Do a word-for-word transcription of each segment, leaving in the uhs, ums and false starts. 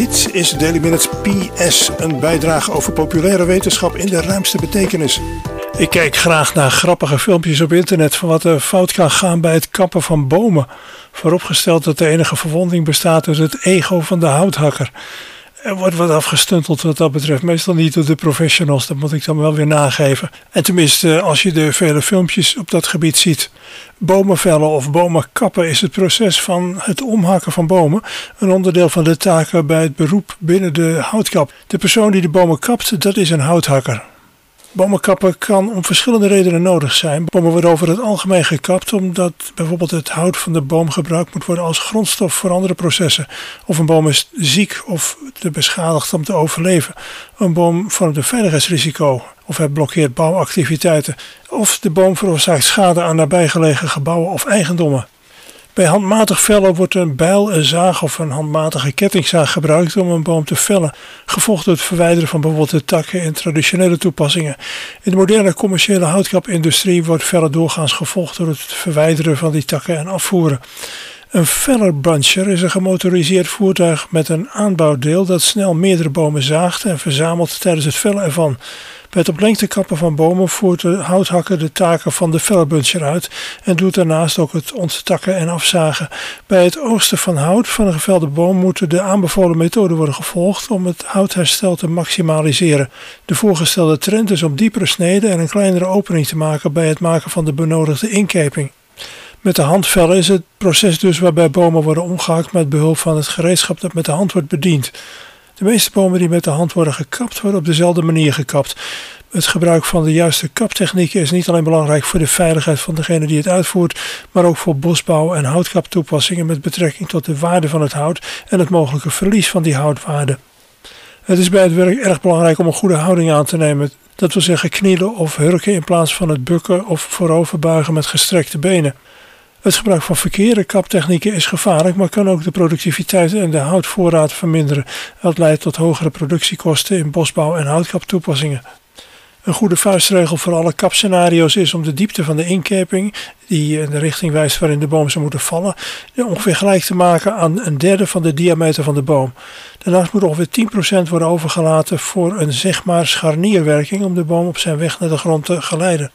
Dit is Daily Minutes P S, een bijdrage over populaire wetenschap in de ruimste betekenis. Ik kijk graag naar grappige filmpjes op internet van wat er fout kan gaan bij het kappen van bomen. Vooropgesteld dat de enige verwonding bestaat uit het ego van de houthakker. Er wordt wat afgestunteld wat dat betreft. Meestal niet door de professionals, dat moet ik dan wel weer nageven. En tenminste, als je de vele filmpjes op dat gebied ziet. Bomen vellen of bomen kappen is het proces van het omhakken van bomen. Een onderdeel van de taken bij het beroep binnen de houtkap. De persoon die de bomen kapt, dat is een houthakker. Bomen kappen kan om verschillende redenen nodig zijn. Bomen worden over het algemeen gekapt omdat bijvoorbeeld het hout van de boom gebruikt moet worden als grondstof voor andere processen. Of een boom is ziek of te beschadigd om te overleven. Een boom vormt een veiligheidsrisico of hij blokkeert bouwactiviteiten. Of de boom veroorzaakt schade aan nabijgelegen gebouwen of eigendommen. Bij handmatig vellen wordt een bijl, een zaag of een handmatige kettingzaag gebruikt om een boom te vellen, gevolgd door het verwijderen van bijvoorbeeld de takken in traditionele toepassingen. In de moderne commerciële houtkapindustrie wordt vellen doorgaans gevolgd door het verwijderen van die takken en afvoeren. Een vellerbuncher is een gemotoriseerd voertuig met een aanbouwdeel dat snel meerdere bomen zaagt en verzamelt tijdens het vellen ervan. Bij het op lengte kappen van bomen voert de houthakker de taken van de vellerbuncher uit en doet daarnaast ook het onttakken en afzagen. Bij het oogsten van hout van een gevelde boom moet de aanbevolen methode worden gevolgd om het houtherstel te maximaliseren. De voorgestelde trend is om diepere sneden en een kleinere opening te maken bij het maken van de benodigde inkeping. Met de hand vellen is het proces dus waarbij bomen worden omgehakt met behulp van het gereedschap dat met de hand wordt bediend. De meeste bomen die met de hand worden gekapt worden op dezelfde manier gekapt. Het gebruik van de juiste kaptechnieken is niet alleen belangrijk voor de veiligheid van degene die het uitvoert, maar ook voor bosbouw en houtkaptoepassingen met betrekking tot de waarde van het hout en het mogelijke verlies van die houtwaarde. Het is bij het werk erg belangrijk om een goede houding aan te nemen. Dat wil zeggen knielen of hurken in plaats van het bukken of vooroverbuigen met gestrekte benen. Het gebruik van verkeerde kaptechnieken is gevaarlijk, maar kan ook de productiviteit en de houtvoorraad verminderen. Dat leidt tot hogere productiekosten in bosbouw en houtkaptoepassingen. Een goede vuistregel voor alle kapscenario's is om de diepte van de inkeping, die in de richting wijst waarin de boom zou moeten vallen, ongeveer gelijk te maken aan een derde van de diameter van de boom. Daarnaast moet ongeveer tien procent worden overgelaten voor een zeg maar scharnierwerking om de boom op zijn weg naar de grond te geleiden.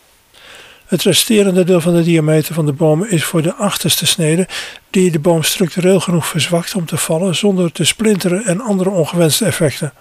Het resterende deel van de diameter van de boom is voor de achterste snede, die de boom structureel genoeg verzwakt om te vallen zonder te splinteren en andere ongewenste effecten.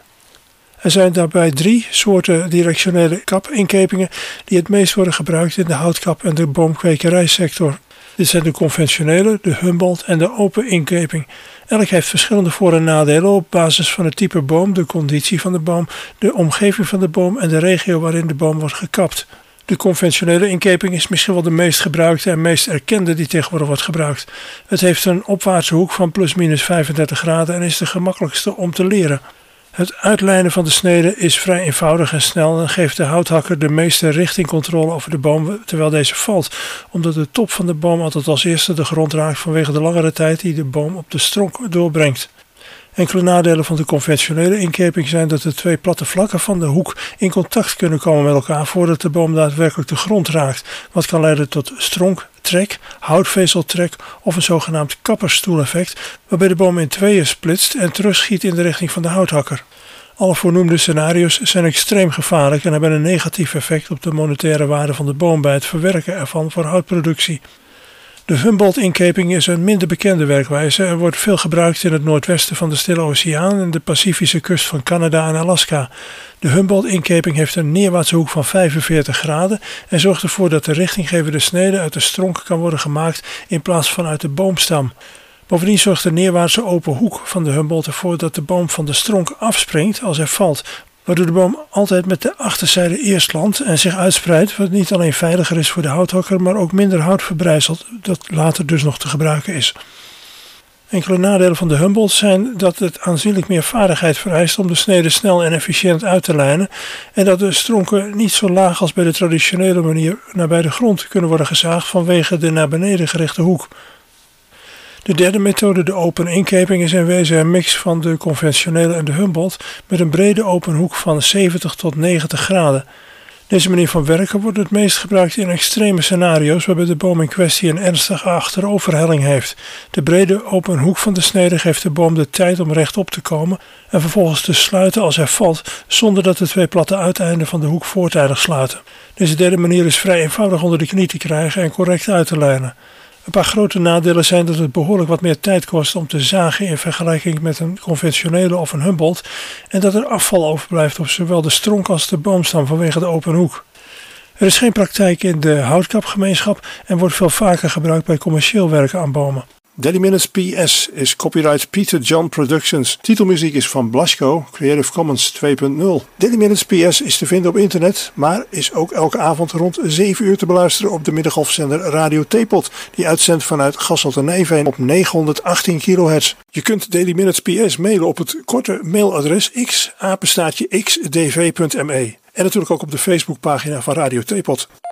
Er zijn daarbij drie soorten directionele kapinkepingen die het meest worden gebruikt in de houtkap- en de boomkwekerijsector. Dit zijn de conventionele, de Humboldt en de open inkeping. Elk heeft verschillende voor- en nadelen op basis van het type boom, de conditie van de boom, de omgeving van de boom en de regio waarin de boom wordt gekapt. De conventionele inkeping is misschien wel de meest gebruikte en meest erkende die tegenwoordig wordt gebruikt. Het heeft een opwaartse hoek van plus minus vijfendertig graden en is de gemakkelijkste om te leren. Het uitlijnen van de snede is vrij eenvoudig en snel en geeft de houthakker de meeste richtingcontrole over de boom terwijl deze valt, omdat de top van de boom altijd als eerste de grond raakt vanwege de langere tijd die de boom op de stronk doorbrengt. Enkele nadelen van de conventionele inkeping zijn dat de twee platte vlakken van de hoek in contact kunnen komen met elkaar voordat de boom daadwerkelijk de grond raakt, wat kan leiden tot stronktrek, houtvezeltrek of een zogenaamd kappersstoeleffect, waarbij de boom in tweeën splitst en terugschiet in de richting van de houthakker. Alle voornoemde scenario's zijn extreem gevaarlijk en hebben een negatief effect op de monetaire waarde van de boom bij het verwerken ervan voor houtproductie. De Humboldt-inkeping is een minder bekende werkwijze en wordt veel gebruikt in het noordwesten van de Stille Oceaan en de Pacifische kust van Canada en Alaska. De Humboldt-inkeping heeft een neerwaartse hoek van vijfenveertig graden en zorgt ervoor dat de richtinggevende snede uit de stronk kan worden gemaakt in plaats van uit de boomstam. Bovendien zorgt de neerwaartse open hoek van de Humboldt ervoor dat de boom van de stronk afspringt als hij valt, waardoor de boom altijd met de achterzijde eerst landt en zich uitspreidt, wat niet alleen veiliger is voor de houthakker, maar ook minder hout verbrijzelt, dat later dus nog te gebruiken is. Enkele nadelen van de Humboldt zijn dat het aanzienlijk meer vaardigheid vereist om de snede snel en efficiënt uit te lijnen en dat de stronken niet zo laag als bij de traditionele manier nabij de grond kunnen worden gezaagd vanwege de naar beneden gerichte hoek. De derde methode, de open inkeping, is in wezen een mix van de conventionele en de Humboldt met een brede open hoek van zeventig tot negentig graden. Deze manier van werken wordt het meest gebruikt in extreme scenario's waarbij de boom in kwestie een ernstige achteroverhelling heeft. De brede open hoek van de snede geeft de boom de tijd om rechtop te komen en vervolgens te sluiten als hij valt, zonder dat de twee platte uiteinden van de hoek voortijdig sluiten. Deze derde manier is vrij eenvoudig onder de knie te krijgen en correct uit te lijnen. Een paar grote nadelen zijn dat het behoorlijk wat meer tijd kost om te zagen in vergelijking met een conventionele of een Humboldt en dat er afval overblijft op zowel de stronk als de boomstam vanwege de open hoek. Er is geen praktijk in de houtkapgemeenschap en wordt veel vaker gebruikt bij commercieel werken aan bomen. Daily Minutes P S is copyright Peter John Productions. Titelmuziek is van Blasco, Creative Commons twee punt nul. Daily Minutes P S is te vinden op internet, maar is ook elke avond rond zeven uur te beluisteren op de middengolfzender Radio Theepot, die uitzendt vanuit Gasselte-Nijveen op negenhonderdachttien kilohertz. Je kunt Daily Minutes P S mailen op het korte mailadres x apenstaartje x d v punt m e en natuurlijk ook op de Facebookpagina van Radio Theepot.